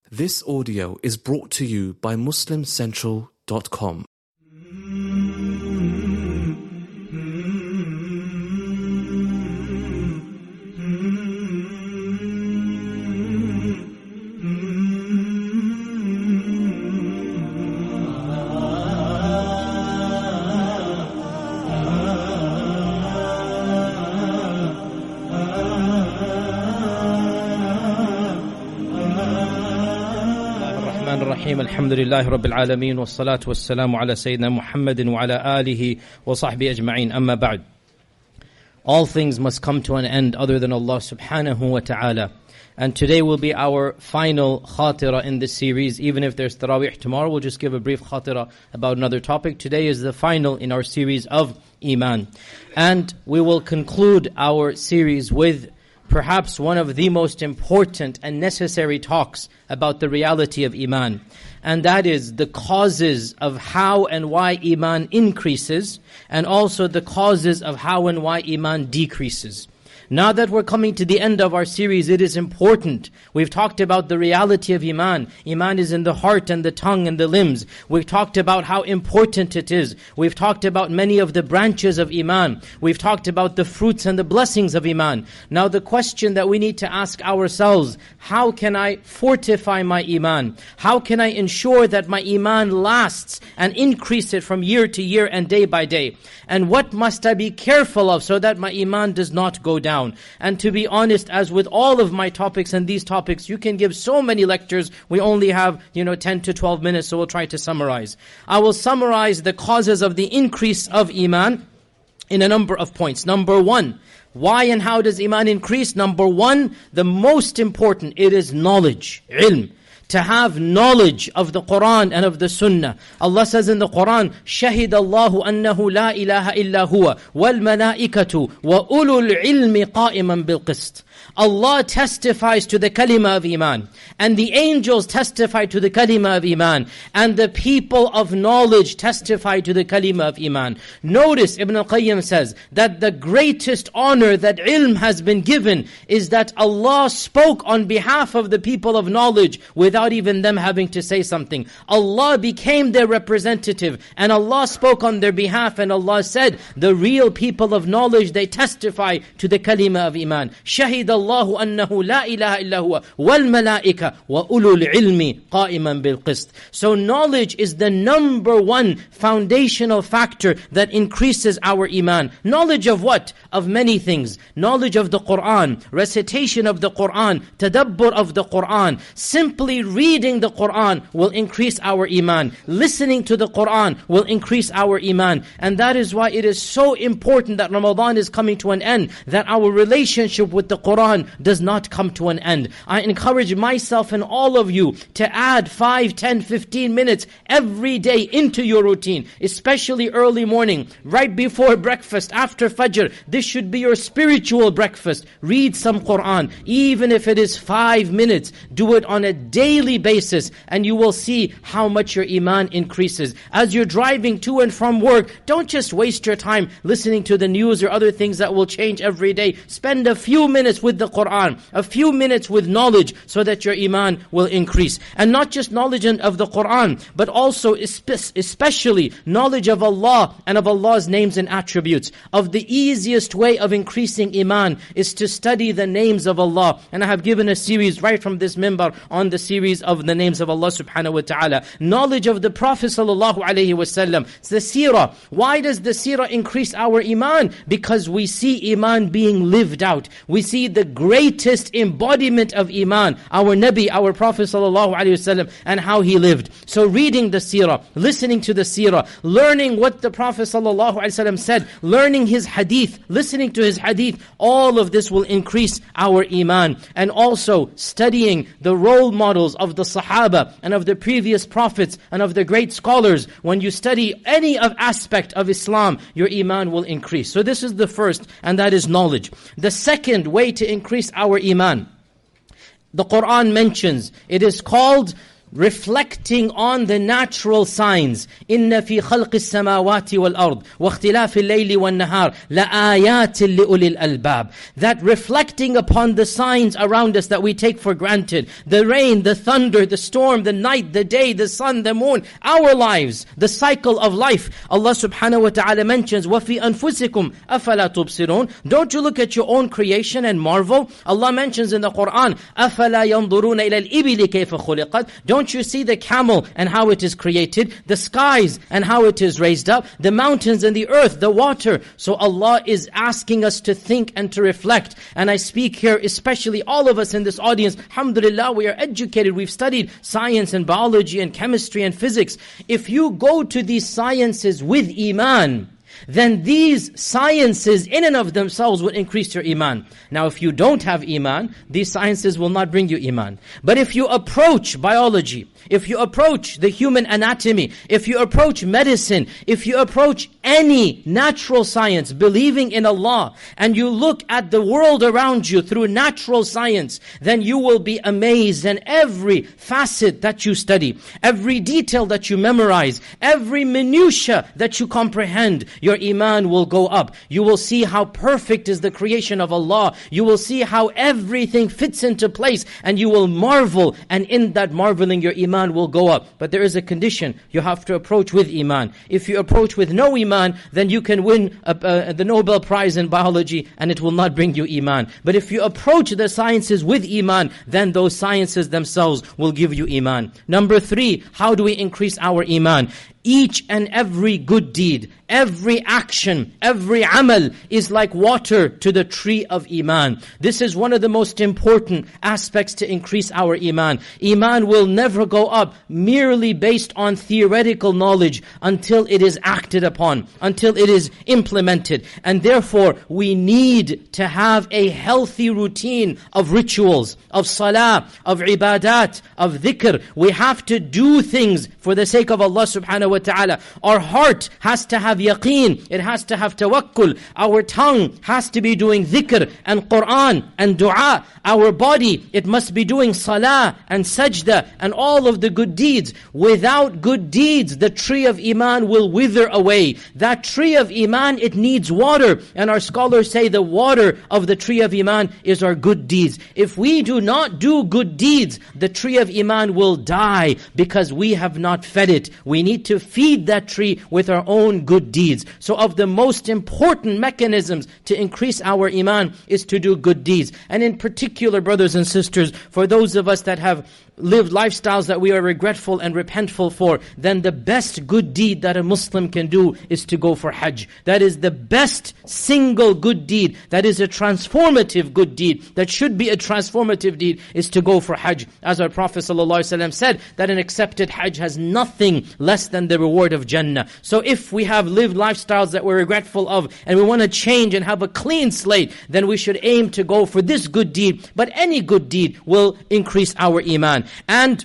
This audio is brought to you by MuslimCentral.com. الحمد لله رب العالمين والصلاة والسلام على سيدنا محمد وعلى آله وصحبه أجمعين أما بعد. All things must come to an end other than Allah subhanahu wa ta'ala. And today will be our final khatira in this series. Even if there's Taraweeh tomorrow, we'll just give a brief khatira about another topic. Today is the final in our series of Iman. And we will conclude our series with perhaps one of the most important and necessary talks about the reality of Iman. And that is the causes of how and why Iman increases, and also the causes of how and why Iman decreases. Now that we're coming to the end of our series, it is important. We've talked about the reality of Iman. Iman is in the heart and the tongue and the limbs. We've talked about how important it is. We've talked about many of the branches of Iman. We've talked about the fruits and the blessings of Iman. Now the question that we need to ask ourselves, how can I fortify my Iman? How can I ensure that my Iman lasts and increase it from year to year and day by day? And what must I be careful of so that my Iman does not go down? And to be honest, as with all of my topics and these topics, you can give so many lectures. We only have, 10 to 12 minutes, so we'll try to summarize. I will summarize the causes of the increase of Iman in a number of points. Number one, why and how does Iman increase? Number one, the most important, it is knowledge, ilm. To have knowledge of the Quran and of the Sunnah. Allah says in the Quran, شَهِدَ اللَّهُ أَنَّهُ لَا إِلَهَ إِلَّا هُوَ وَالْمَلَائِكَةُ وَأُولُو الْعِلْمِ قَائِمًا بِالْقِسْطِ. Allah testifies to the kalima of Iman, and the angels testify to the kalima of Iman, and the people of knowledge testify to the kalima of Iman. Notice Ibn al-Qayyim says that the greatest honor that ilm has been given is that Allah spoke on behalf of the people of knowledge without even them having to say something. Allah became their representative, and Allah spoke on their behalf, and Allah said, the real people of knowledge, they testify to the kalima of Iman. شهد الله أنه لا إله إلا هو والملائكة وأولو العلم قائما بالقسط. So knowledge is the number one foundational factor that increases our Iman. Knowledge of what? Of many things. Knowledge of the Quran, recitation of the Quran, tadabbur of the Quran. Simply reading the Quran will increase our Iman. Listening to the Quran will increase our Iman. And that is why it is so important that Ramadan is coming to an end, that our relationship with the Quran does not come to an end. I encourage myself and all of you to add 5, 10, 15 minutes every day into your routine, especially early morning, right before breakfast, after Fajr. This should be your spiritual breakfast. Read some Quran, even if it is 5 minutes. Do it on a daily basis, and you will see how much your Iman increases. As you're driving to and from work, don't just waste your time listening to the news or other things that will change every day. Spend a few minutes with the Quran, a few minutes with knowledge, so that your Iman will increase. And not just knowledge of the Quran, but also especially knowledge of Allah and of Allah's names and attributes. Of the easiest way of increasing Iman is to study the names of Allah. And I have given a series right from this minbar on the series of the names of Allah subhanahu wa ta'ala. Knowledge of the Prophet sallallahu alaihi wasallam. It's the seerah. Why does the seerah increase our Iman? Because we see Iman being lived out. We see the greatest embodiment of Iman, our Nabi, our Prophet sallallahu alaihi wasallam, and how he lived. So reading the seerah, listening to the seerah, learning what the Prophet sallallahu alaihi wasallam said, learning his hadith, listening to his hadith, all of this will increase our Iman. And also studying the role models of the Sahaba and of the previous prophets and of the great scholars. When you study any aspect of Islam, your Iman will increase. So this is the first, and that is knowledge. The second way to increase our Iman, the Quran mentions, it is called reflecting on the natural signs. إِنَّ فِي خَلْقِ السَّمَاوَاتِ وَالْأَرْضِ وَاخْتِلَافِ اللَّيْلِ وَالنَّهَارِ لَآيَاتٍ لِأُولِي الْأَلْبَابِ. That reflecting upon the signs around us that we take for granted, the rain, the thunder, the storm, the night, the day, the sun, the moon, our lives, the cycle of life. Allah subhanahu wa ta'ala mentions, وَفِي أَنفُسِكُمْ أَفَلَا تُبْصِرُونَ. Don't you look at your own creation and marvel? Allah mentions in the Quran, أَفَلَا يَنْظُرُونَ إِلَى الْإِبِلِ كَيْفَ خُلِقَتْ. Don't you see the camel and how it is created, the skies and how it is raised up, the mountains and the earth, the water? So Allah is asking us to think and to reflect. And I speak here, especially all of us in this audience, alhamdulillah, we are educated, we've studied science and biology and chemistry and physics. If you go to these sciences with iman, then these sciences in and of themselves will increase your iman. Now if you don't have iman, these sciences will not bring you iman. But if you approach biology, if you approach the human anatomy, if you approach medicine, if you approach any natural science, believing in Allah, and you look at the world around you through natural science, then you will be amazed. And every facet that you study, every detail that you memorize, every minutia that you comprehend, your iman will go up. You will see how perfect is the creation of Allah. You will see how everything fits into place, and you will marvel, and in that marveling your iman will go up. But there is a condition. You have to approach with iman. If you approach with no iman, then you can win the Nobel Prize in biology and it will not bring you iman. But if you approach the sciences with iman, then those sciences themselves will give you iman. Number 3, how do we increase our iman? Each and every good deed, every action, every amal is like water to the tree of iman. This is one of the most important aspects to increase our iman. Iman will never go up merely based on theoretical knowledge until it is acted upon, until it is implemented. And therefore, we need to have a healthy routine of rituals, of salah, of ibadat, of dhikr. We have to do things for the sake of Allah subhanahu wa ta'ala. Our heart has to have yaqeen, it has to have tawakkul. Our tongue has to be doing dhikr and Quran and dua. Our body, it must be doing salah and sajda and all of the good deeds. Without good deeds, the tree of iman will wither away. That tree of iman, it needs water. And our scholars say the water of the tree of iman is our good deeds. If we do not do good deeds, the tree of iman will die because we have not fed it. We need to feed that tree with our own good deeds. So of the most important mechanisms to increase our iman is to do good deeds. And in particular, brothers and sisters, for those of us that have lived lifestyles that we are regretful and repentful for, then the best good deed that a Muslim can do is to go for Hajj. That is the best single good deed. That is a transformative good deed. That should be a transformative deed, is to go for Hajj. As our Prophet ﷺ said, that an accepted Hajj has nothing less than the reward of Jannah. So if we have lived lifestyles that we're regretful of, and we want to change and have a clean slate, then we should aim to go for this good deed. But any good deed will increase our iman. And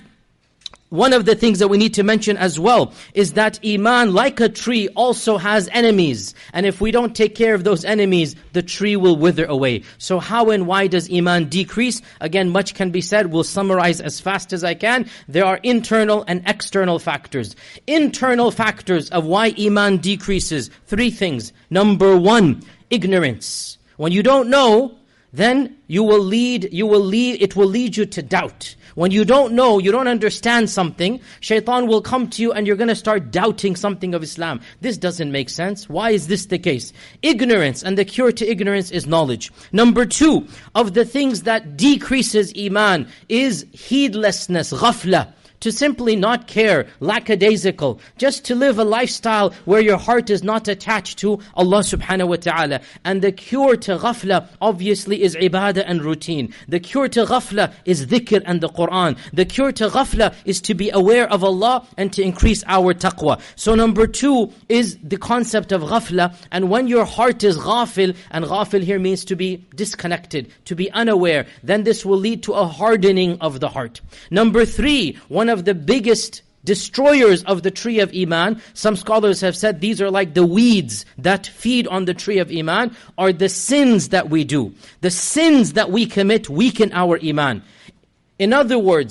one of the things that we need to mention as well is that iman, like a tree, also has enemies. And if we don't take care of those enemies, the tree will wither away. So how and why does iman decrease? Again, much can be said. We'll summarize as fast as I can. There are internal and external factors. Internal factors of why iman decreases: 3 things. Number 1, ignorance. When you don't know, then it will lead you to doubt. When you don't know, you don't understand something, shaitan will come to you and you're going to start doubting something of Islam. This doesn't make sense. Why is this the case? Ignorance, and the cure to ignorance is knowledge. Number 2, of the things that decreases iman is heedlessness, ghafla. To simply not care, lackadaisical, just to live a lifestyle where your heart is not attached to Allah subhanahu wa ta'ala. And the cure to ghafla obviously is ibadah and routine. The cure to ghafla is dhikr and the Quran. The cure to ghafla is to be aware of Allah and to increase our taqwa. So number 2 is the concept of ghafla. And when your heart is ghafil, and ghafil here means to be disconnected, to be unaware, then this will lead to a hardening of the heart. Number 3, one of the biggest destroyers of the tree of iman, some scholars have said these are like the weeds that feed on the tree of iman, are the sins that we do. The sins that we commit weaken our iman. In other words,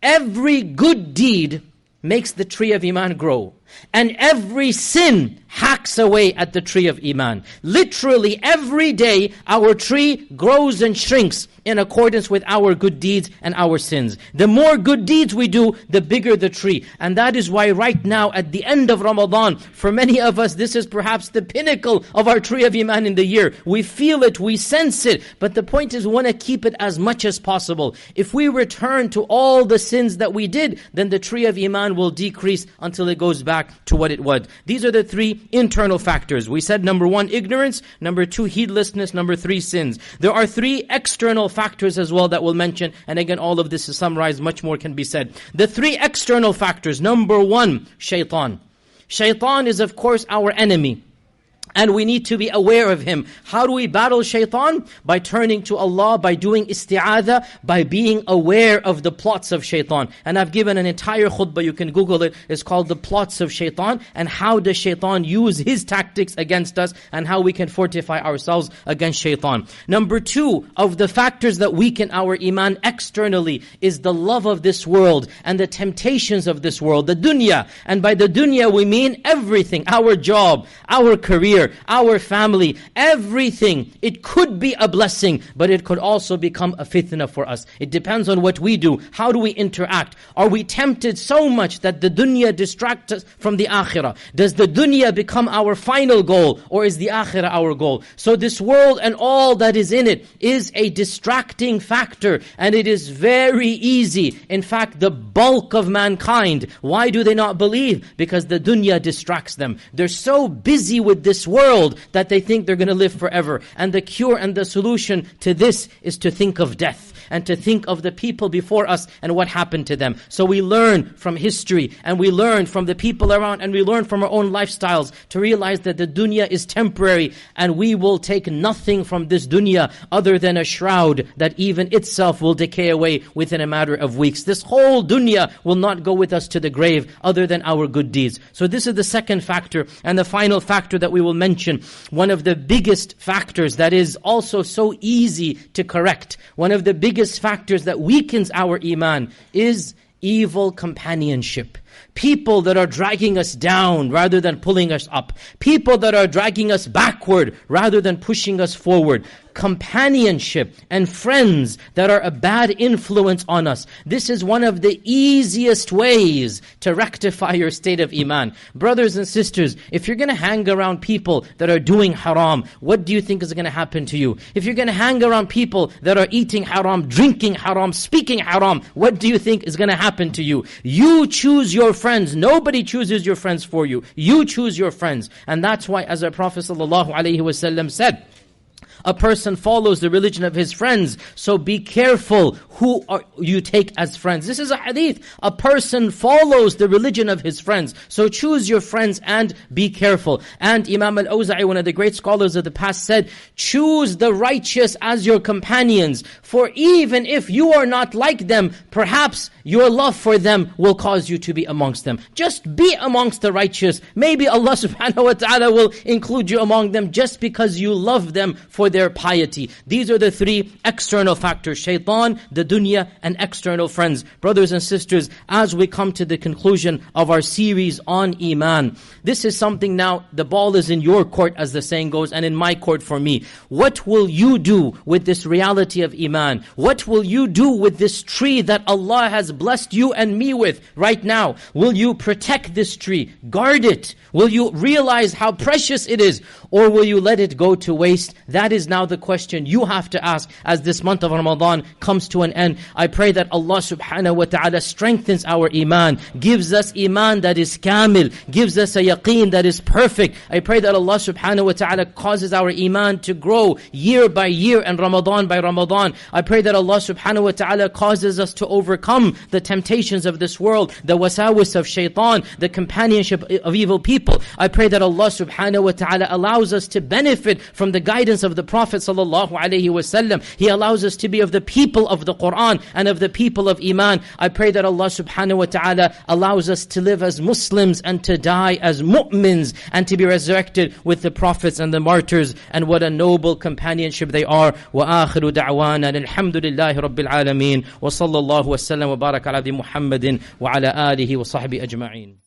every good deed makes the tree of Iman grow. And every sin hacks away at the tree of Iman. Literally every day our tree grows and shrinks in accordance with our good deeds and our sins. The more good deeds we do, the bigger the tree. And that is why right now at the end of Ramadan, for many of us this is perhaps the pinnacle of our tree of Iman in the year. We feel it, we sense it, but the point is we want to keep it as much as possible. If we return to all the sins that we did, then the tree of Iman will decrease until it goes back to what it was. These are the three internal factors. We said number 1, ignorance. Number 2, heedlessness. Number 3, sins. There are 3 external factors as well that we'll mention. And again, all of this is summarized. Much more can be said. The 3 external factors. Number 1, shaitan. Shaitan is of course our enemy. And we need to be aware of him. How do we battle shaitan? By turning to Allah, by doing isti'adha, by being aware of the plots of shaitan. And I've given an entire khutbah, you can Google it. It's called The Plots of Shaitan, and how does shaitan use his tactics against us, and how we can fortify ourselves against shaitan. Number 2 of the factors that weaken our iman externally is the love of this world and the temptations of this world, the dunya. And by the dunya we mean everything, our job, our career, our family, everything. It could be a blessing, but it could also become a fitna for us. It depends on what we do. How do we interact? Are we tempted so much that the dunya distracts us from the akhirah? Does the dunya become our final goal, or is the akhirah our goal? So this world and all that is in it is a distracting factor, and it is very easy. In fact, the bulk of mankind, why do they not believe? Because the dunya distracts them. They're so busy with this world that they think they're going to live forever. And the cure and the solution to this is to think of death, and to think of the people before us and what happened to them. So we learn from history, and we learn from the people around, and we learn from our own lifestyles to realize that the dunya is temporary, and we will take nothing from this dunya other than a shroud that even itself will decay away within a matter of weeks. This whole dunya will not go with us to the grave other than our good deeds. So this is the second factor. And the final factor that we will mention, one of the biggest factors that is also so easy to correct, one of the biggest factors that weakens our iman is evil companionship. People that are dragging us down rather than pulling us up. People that are dragging us backward rather than pushing us forward. Companionship and friends that are a bad influence on us. This is one of the easiest ways to rectify your state of iman. Brothers and sisters, if you're going to hang around people that are doing haram, what do you think is going to happen to you? If you're going to hang around people that are eating haram, drinking haram, speaking haram, what do you think is going to happen to you? You choose your friends. Nobody chooses your friends for you. You choose your friends. And that's why, as our Prophet ﷺ said, a person follows the religion of his friends. So be careful who you take as friends. This is a hadith. A person follows the religion of his friends. So choose your friends and be careful. And Imam al-Awza'i, one of the great scholars of the past, said, choose the righteous as your companions. For even if you are not like them, perhaps your love for them will cause you to be amongst them. Just be amongst the righteous. Maybe Allah subhanahu wa ta'ala will include you among them just because you love them for their piety. These are the 3 external factors: shaitan, the dunya, and external friends. Brothers and sisters, as we come to the conclusion of our series on iman, this is something now, the ball is in your court, as the saying goes, and in my court for me. What will you do with this reality of iman? What will you do with this tree that Allah has blessed you and me with right now? Will you protect this tree, guard it? Will you realize how precious it is? Or will you let it go to waste? That is now the question you have to ask as this month of Ramadan comes to an end. I pray that Allah subhanahu wa ta'ala strengthens our iman, gives us iman that is kamil, gives us a yaqeen that is perfect. I pray that Allah subhanahu wa ta'ala causes our iman to grow year by year and Ramadan by Ramadan. I pray that Allah subhanahu wa ta'ala causes us to overcome the temptations of this world, the wasawis of shaitan, the companionship of evil people. I pray that Allah subhanahu wa ta'ala allows allows us to benefit from the guidance of the Prophet ﷺ. He allows us to be of the people of the Qur'an and of the people of Iman. I pray that Allah subhanahu wa ta'ala allows us to live as Muslims and to die as mu'mins and to be resurrected with the prophets and the martyrs, and what a noble companionship they are. Wa akhiru da'wana alhamdulillahi rabbil alameen wa sallallahu wa sallam wa baraka ala Muhammadin wa ala alihi wa sahbihi ajma'in.